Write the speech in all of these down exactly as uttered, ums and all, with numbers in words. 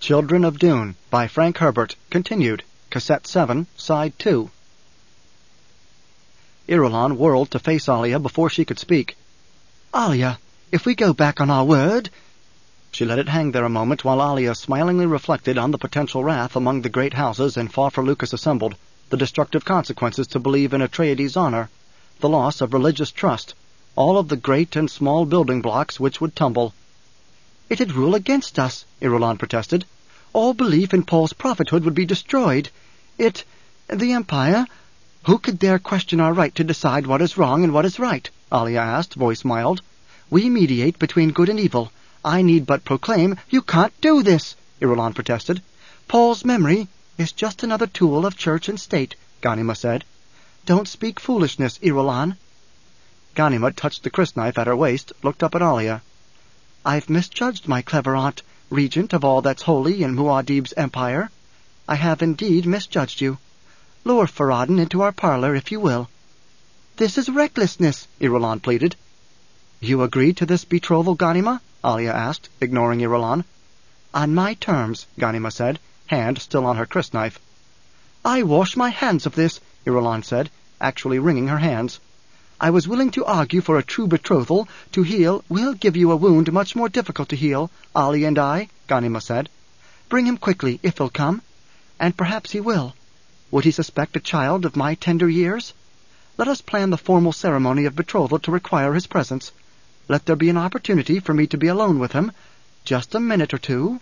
Children of Dune by Frank Herbert, continued, Cassette seven, Side two. Irulan whirled to face Alia before she could speak. Alia, if we go back on our word... She let it hang there a moment while Alia smilingly reflected on the potential wrath among the great houses and far for Lucas assembled, the destructive consequences to believe in Atreides' honor, the loss of religious trust, all of the great and small building blocks which would tumble. It'd rule against us, Irulan protested. All belief in Paul's prophethood would be destroyed. It... the Empire... Who could dare question our right to decide what is wrong and what is right? Alia asked, voice mild. We mediate between good and evil. I need but proclaim, you can't do this, Irulan protested. Paul's memory is just another tool of church and state, Ghanima said. Don't speak foolishness, Irulan. Ghanima touched the crysknife at her waist, looked up at Alia. I've misjudged my clever aunt, regent of all that's holy in Muad'Dib's empire. I have indeed misjudged you. Lure Farad'n into our parlor, if you will. This is recklessness, Irulan pleaded. You agreed to this betrothal, Ghanima? Alia asked, ignoring Irulan. On my terms, Ghanima said, hand still on her crysknife. I wash my hands of this, Irulan said, actually wringing her hands. I was willing to argue for a true betrothal. To heal, we'll give you a wound much more difficult to heal, Ali and I, Ghanima said. Bring him quickly, if he'll come. And perhaps he will. Would he suspect a child of my tender years? Let us plan the formal ceremony of betrothal to require his presence. Let there be an opportunity for me to be alone with him. Just a minute or two.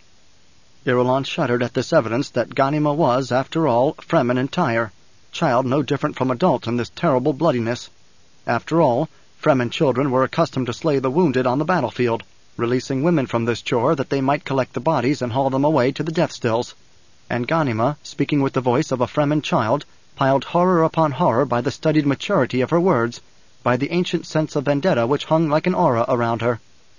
Irulan shuddered at this evidence that Ghanima was, after all, Fremen entire, child no different from adult in this terrible bloodiness. After all, Fremen children were accustomed to slay the wounded on the battlefield, releasing women from this chore that they might collect the bodies and haul them away to the death stills. And Ghanima, speaking with the voice of a Fremen child, piled horror upon horror by the studied maturity of her words, by the ancient sense of vendetta which hung like an aura around her.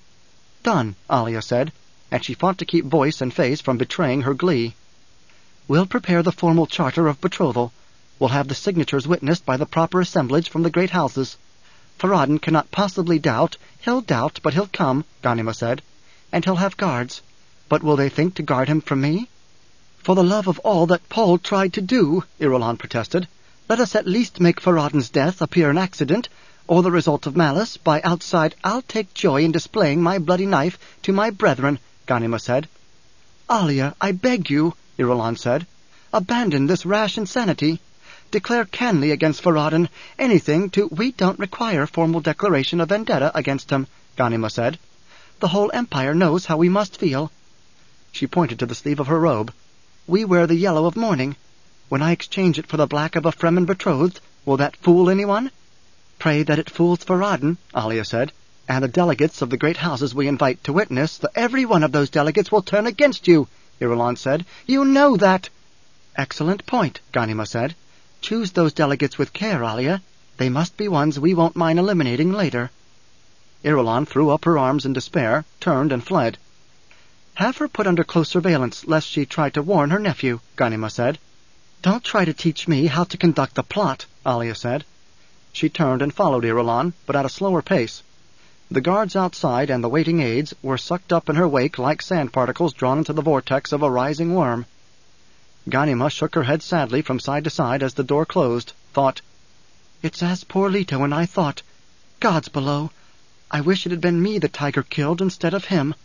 Done, Alia said, and she fought to keep voice and face from betraying her glee. We'll prepare the formal charter of betrothal. We'll have the signatures witnessed by the proper assemblage from the great houses. Farad'n cannot possibly doubt. He'll doubt, but he'll come, Ghanima said. And he'll have guards. But will they think to guard him from me? For the love of all that Paul tried to do, Irulan protested, let us at least make Farad'n's death appear an accident, or the result of malice. By outside, I'll take joy in displaying my bloody knife to my brethren, Ghanima said. Alia, I beg you, Irulan said, abandon this rash insanity. Declare canly against Farad'n, anything to... We don't require formal declaration of vendetta against him, Ghanima said. The whole empire knows how we must feel. She pointed to the sleeve of her robe. We wear the yellow of mourning. When I exchange it for the black of a Fremen betrothed, will that fool anyone? Pray that it fools Farad'n, Alia said, and the delegates of the great houses we invite to witness, the every one of those delegates will turn against you, Irulan said. You know that. Excellent point, Ghanima said. Choose those delegates with care, Alia. They must be ones we won't mind eliminating later. Irulan threw up her arms in despair, turned and fled. Have her put under close surveillance, lest she try to warn her nephew, Ghanima said. Don't try to teach me how to conduct the plot, Alia said. She turned and followed Irulan, but at a slower pace. The guards outside and the waiting aides were sucked up in her wake like sand particles drawn into the vortex of a rising worm. Ghanima shook her head sadly from side to side as the door closed, thought, It's as poor Leto and I thought. Gods below, I wish it had been me the tiger killed instead of him.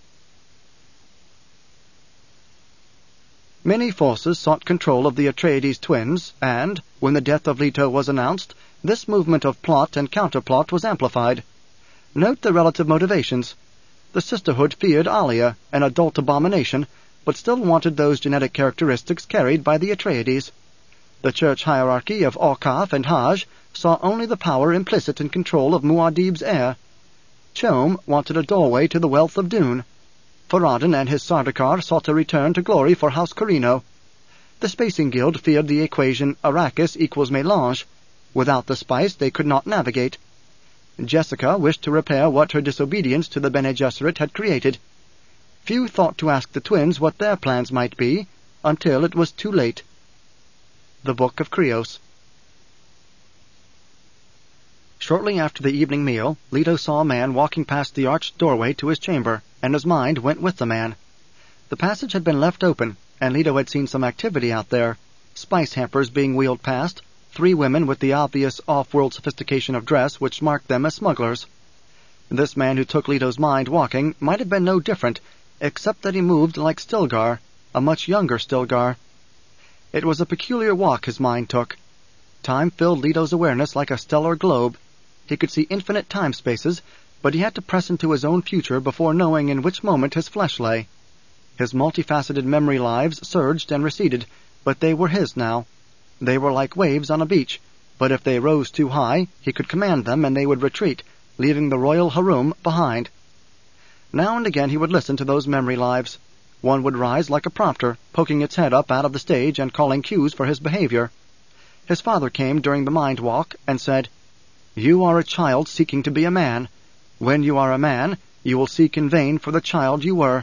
Many forces sought control of the Atreides twins, and, when the death of Leto was announced, this movement of plot and counterplot was amplified. Note the relative motivations. The sisterhood feared Alia, an adult abomination, but still wanted those genetic characteristics carried by the Atreides. The church hierarchy of Aukaf and Hajj saw only the power implicit in control of Muad'Dib's heir. Chom wanted a doorway to the wealth of Dune. Farad'n and his Sardaukar sought a return to glory for House Corrino. The Spacing Guild feared the equation Arrakis equals Mélange. Without the spice they could not navigate. Jessica wished to repair what her disobedience to the Bene Gesserit had created. Few thought to ask the twins what their plans might be, until it was too late. The Book of Krios. Shortly after the evening meal, Leto saw a man walking past the arched doorway to his chamber, and his mind went with the man. The passage had been left open, and Leto had seen some activity out there, spice hampers being wheeled past, three women with the obvious off-world sophistication of dress which marked them as smugglers. This man who took Leto's mind walking might have been no different, except that he moved like Stilgar, a much younger Stilgar. It was a peculiar walk his mind took. Time filled Leto's awareness like a stellar globe. He could see infinite time spaces, but he had to press into his own future before knowing in which moment his flesh lay. His multifaceted memory lives surged and receded, but they were his now. They were like waves on a beach, but if they rose too high, he could command them and they would retreat, leaving the royal harem behind. Now and again he would listen to those memory lives. One would rise like a prompter, poking its head up out of the stage and calling cues for his behavior. His father came during the mind walk and said, "You are a child seeking to be a man. When you are a man, you will seek in vain for the child you were."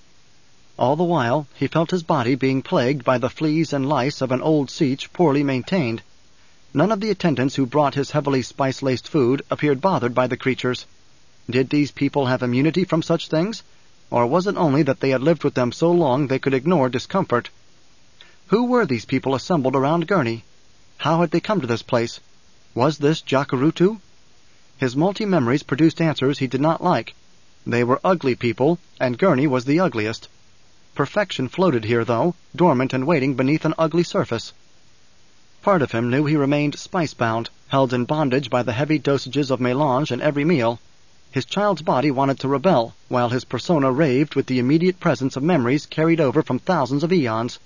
All the while, he felt his body being plagued by the fleas and lice of an old sietch poorly maintained. None of the attendants who brought his heavily spice-laced food appeared bothered by the creatures. Did these people have immunity from such things? Or was it only that they had lived with them so long they could ignore discomfort? Who were these people assembled around Gurney? How had they come to this place? Was this Jacurutu? His multi-memories produced answers he did not like. They were ugly people, and Gurney was the ugliest. Perfection floated here, though, dormant and waiting beneath an ugly surface. Part of him knew he remained spice-bound, held in bondage by the heavy dosages of melange in every meal. His child's body wanted to rebel, while his persona raved with the immediate presence of memories carried over from thousands of eons.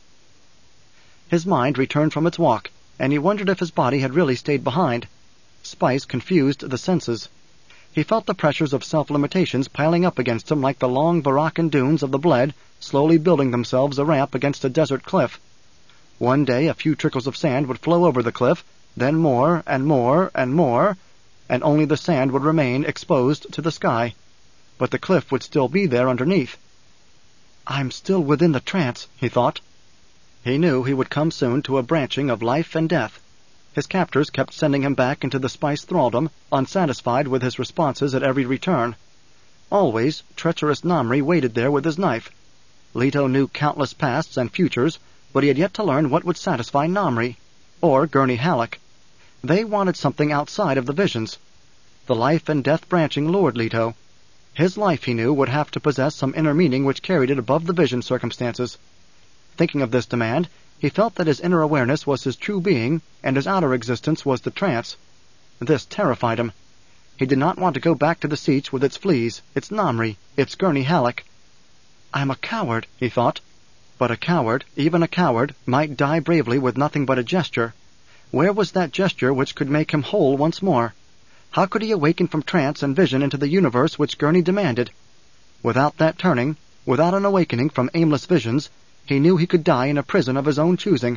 His mind returned from its walk, and he wondered if his body had really stayed behind. Spice confused the senses. He felt the pressures of self-limitations piling up against him like the long Barachan dunes of the Bled, slowly building themselves a ramp against a desert cliff. One day a few trickles of sand would flow over the cliff, then more and more and more, and only the sand would remain exposed to the sky. But the cliff would still be there underneath. "I'm still within the trance," he thought. He knew he would come soon to a branching of life and death. His captors kept sending him back into the spice thraldom, unsatisfied with his responses at every return. Always, treacherous Namri waited there with his knife. Leto knew countless pasts and futures, but he had yet to learn what would satisfy Namri, or Gurney Halleck. They wanted something outside of the visions. The life and death branching lured Leto. His life, he knew, would have to possess some inner meaning which carried it above the vision circumstances. Thinking of this demand, he felt that his inner awareness was his true being, and his outer existence was the trance. This terrified him. He did not want to go back to the sietch with its fleas, its Namri, its Gurney Halleck. "I'm a coward," he thought. But a coward, even a coward, might die bravely with nothing but a gesture. Where was that gesture which could make him whole once more? How could he awaken from trance and vision into the universe which Gurney demanded? Without that turning, without an awakening from aimless visions, he knew he could die in a prison of his own choosing.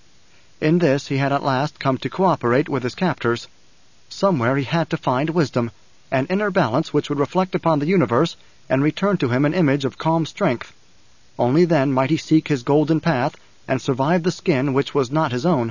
In this he had at last come to cooperate with his captors. Somewhere he had to find wisdom, an inner balance which would reflect upon the universe and return to him an image of calm strength. Only then might he seek his golden path and survive the skin which was not his own.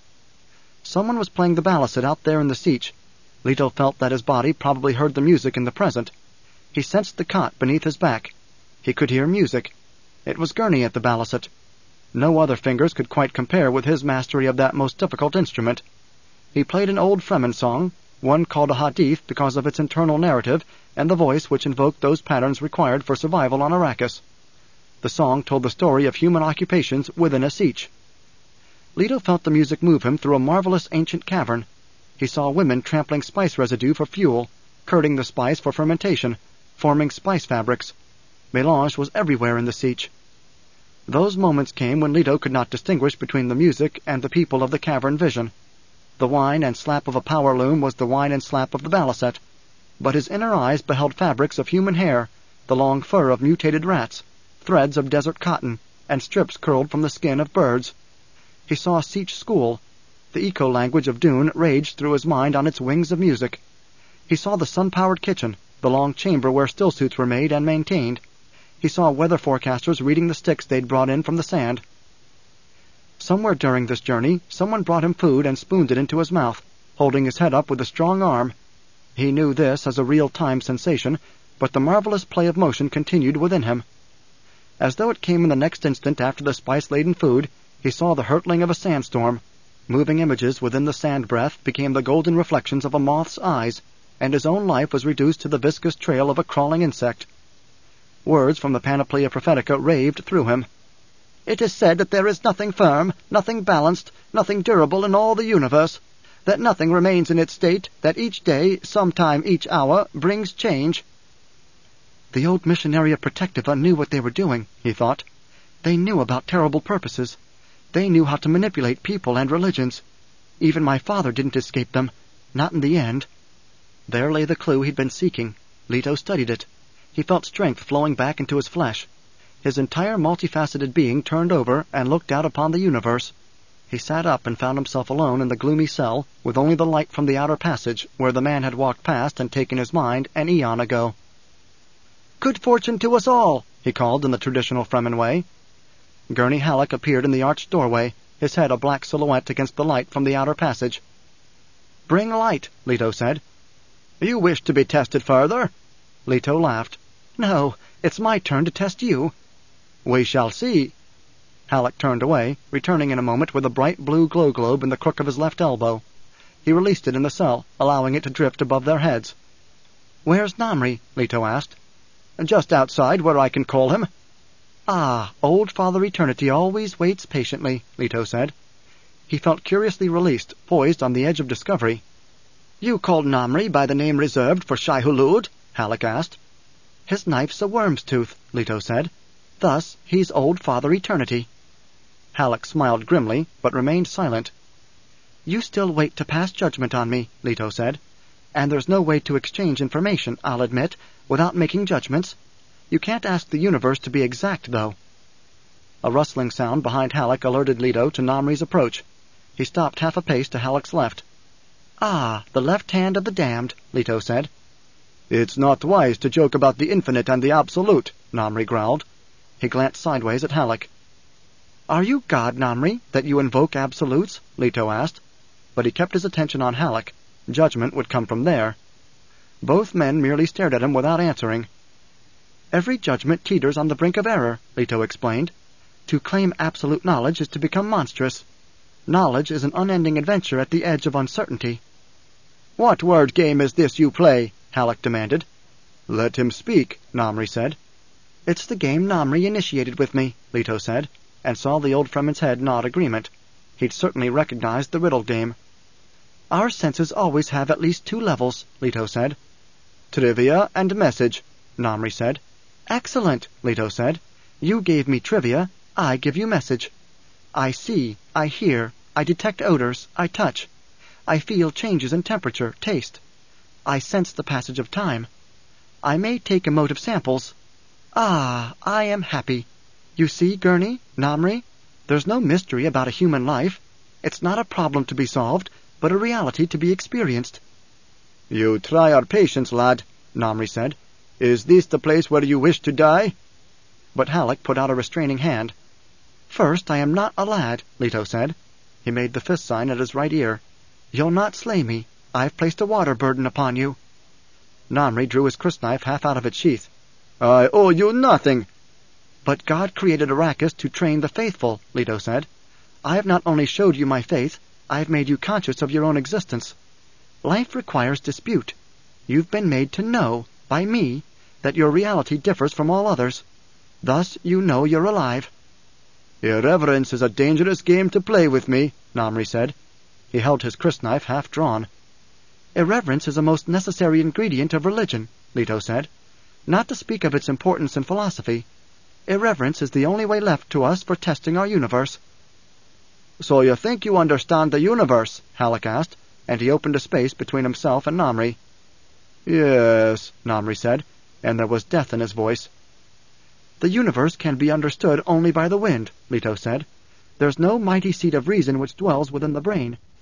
Someone was playing the baliset out there in the sietch. Leto felt that his body probably heard the music in the present. He sensed the cot beneath his back. He could hear music. It was Gurney at the baliset. No other fingers could quite compare with his mastery of that most difficult instrument. He played an old Fremen song, one called a hadith because of its internal narrative and the voice which invoked those patterns required for survival on Arrakis. The song told the story of human occupations within a sietch. Leto felt the music move him through a marvelous ancient cavern. He saw women trampling spice residue for fuel, curding the spice for fermentation, forming spice fabrics. Melange was everywhere in the sietch. Those moments came when Leto could not distinguish between the music and the people of the cavern vision. The whine and slap of a power loom was the whine and slap of the baliset, but his inner eyes beheld fabrics of human hair, the long fur of mutated rats, threads of desert cotton, and strips curled from the skin of birds. He saw a sietch school. The eco-language of Dune raged through his mind on its wings of music. He saw the sun-powered kitchen, the long chamber where stillsuits were made and maintained. He saw weather forecasters reading the sticks they'd brought in from the sand. Somewhere during this journey, someone brought him food and spooned it into his mouth, holding his head up with a strong arm. He knew this as a real-time sensation, but the marvelous play of motion continued within him. As though it came in the next instant after the spice-laden food, he saw the hurtling of a sandstorm. Moving images within the sand breath became the golden reflections of a moth's eyes, and his own life was reduced to the viscous trail of a crawling insect. Words from the Panoplia Prophetica raved through him. "It is said that there is nothing firm, nothing balanced, nothing durable in all the universe, that nothing remains in its state, that each day, sometime each hour, brings change." The old Missionaria Protectiva knew what they were doing, he thought. They knew about terrible purposes. They knew how to manipulate people and religions. Even my father didn't escape them, not in the end. There lay the clue he'd been seeking. Leto studied it. He felt strength flowing back into his flesh. His entire multifaceted being turned over and looked out upon the universe. He sat up and found himself alone in the gloomy cell, with only the light from the outer passage, where the man had walked past and taken his mind an eon ago. "Good fortune to us all," he called in the traditional Fremen way. Gurney Halleck appeared in the arched doorway, his head a black silhouette against the light from the outer passage. "Bring light," Leto said. "You wish to be tested further?" Leto laughed. "No, it's my turn to test you." "We shall see." Halleck turned away, returning in a moment with a bright blue glow globe in the crook of his left elbow. He released it in the cell, allowing it to drift above their heads. "Where's Namri?" Leto asked. "Just outside, where I can call him." "Ah, old Father Eternity always waits patiently," Leto said. He felt curiously released, poised on the edge of discovery. "You called Namri by the name reserved for Shai-Hulud?" Halleck asked. "His knife's a worm's tooth," Leto said. "Thus, he's old Father Eternity." Halleck smiled grimly, but remained silent. "You still wait to pass judgment on me," Leto said. "And there's no way to exchange information, I'll admit, without making judgments. You can't ask the universe to be exact, though." A rustling sound behind Halleck alerted Leto to Namri's approach. He stopped half a pace to Halleck's left. "Ah, the left hand of the damned," Leto said. "It's not wise to joke about the infinite and the absolute," Namri growled. He glanced sideways at Halleck. "Are you God, Namri, that you invoke absolutes?" Leto asked. But he kept his attention on Halleck. Judgment would come from there. Both men merely stared at him without answering. "Every judgment teeters on the brink of error," Leto explained. "To claim absolute knowledge is to become monstrous. Knowledge is an unending adventure at the edge of uncertainty." "What word game is this you play?" Halleck demanded. "Let him speak," Namri said. "It's the game Namri initiated with me," Leto said, and saw the old Fremen's head nod agreement. He'd certainly recognized the riddle game. "Our senses always have at least two levels," Leto said. "Trivia and message," Namri said. "Excellent," Leto said. "You gave me trivia, I give you message. I see, I hear, I detect odors, I touch. I feel changes in temperature, taste. I sense the passage of time. I may take emotive samples. Ah, I am happy. You see, Gurney, Namri, there's no mystery about a human life. It's not a problem to be solved, but a reality to be experienced." "You try our patience, lad," Namri said. "Is this the place where you wish to die?" But Halleck put out a restraining hand. "First, I am not a lad," Leto said. He made the fist sign at his right ear. "You'll not slay me. I've placed a water burden upon you." Namri drew his crysknife half out of its sheath. "I owe you nothing." "But God created Arrakis to train the faithful," Leto said. "I have not only showed you my faith, I have made you conscious of your own existence. Life requires dispute. You've been made to know, by me, that your reality differs from all others. Thus you know you're alive." "Irreverence is a dangerous game to play with me," Namri said. He held his crysknife half drawn. "Irreverence is a most necessary ingredient of religion," Leto said. "Not to speak of its importance in philosophy. Irreverence is the only way left to us for testing our universe." "So you think you understand the universe?" Halleck asked, and he opened a space between himself and Namri. "Yes," Namri said, and there was death in his voice. "The universe can be understood only by the wind," Leto said. "There's no mighty seat of reason which dwells within the brain.